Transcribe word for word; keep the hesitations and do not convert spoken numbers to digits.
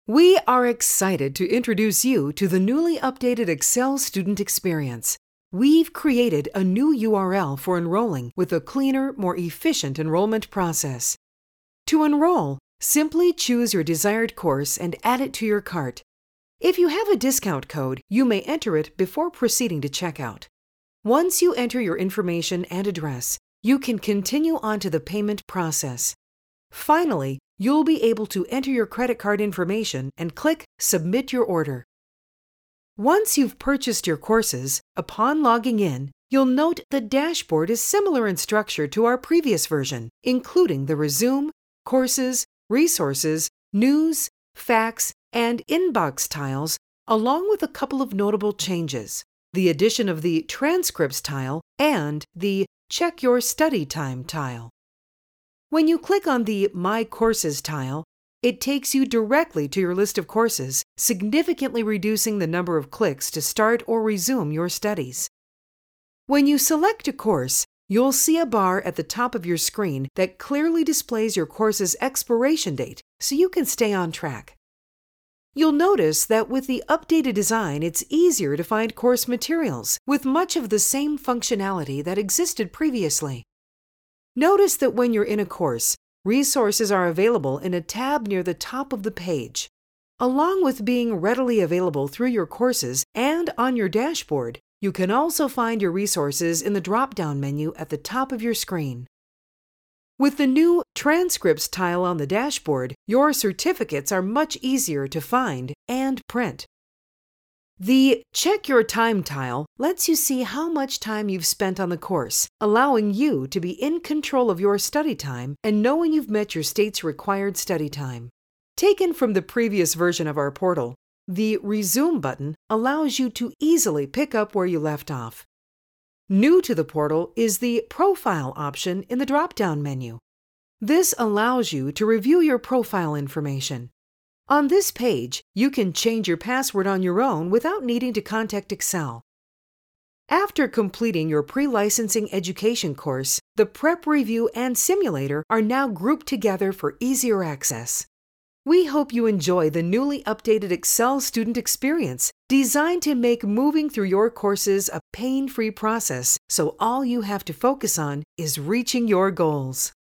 We are excited to introduce you to the newly updated Excel student experience. We've created a new U R L for enrolling with a cleaner, more efficient enrollment process. To enroll, simply choose your desired course and add it to your cart. If you have a discount code, you may enter it before proceeding to checkout. Once you enter your information and address, you can continue on to the payment process. Finally, you'll be able to enter your credit card information and click Submit Your Order. Once you've purchased your courses, upon logging in, you'll note the dashboard is similar in structure to our previous version, including the Resume, Courses, Resources, News, Facts, and Inbox tiles, along with a couple of notable changes: the addition of the Transcripts tile and the Check Your Study Time tile. When you click on the My Courses tile, it takes you directly to your list of courses, significantly reducing the number of clicks to start or resume your studies. When you select a course, you'll see a bar at the top of your screen that clearly displays your course's expiration date so you can stay on track. You'll notice that with the updated design, it's easier to find course materials with much of the same functionality that existed previously. Notice that when you're in a course, resources are available in a tab near the top of the page. Along with being readily available through your courses and on your dashboard, you can also find your resources in the drop-down menu at the top of your screen. With the new Transcripts tile on the dashboard, your certificates are much easier to find and print. The Check Your Time tile lets you see how much time you've spent on the course, allowing you to be in control of your study time and knowing you've met your state's required study time. Taken from the previous version of our portal, the Resume button allows you to easily pick up where you left off. New to the portal is the Profile option in the drop-down menu. This allows you to review your profile information. On this page, you can change your password on your own without needing to contact Excel. After completing your pre-licensing education course, the Prep Review and Simulator are now grouped together for easier access. We hope you enjoy the newly updated Excel student experience, designed to make moving through your courses a pain-free process, so all you have to focus on is reaching your goals.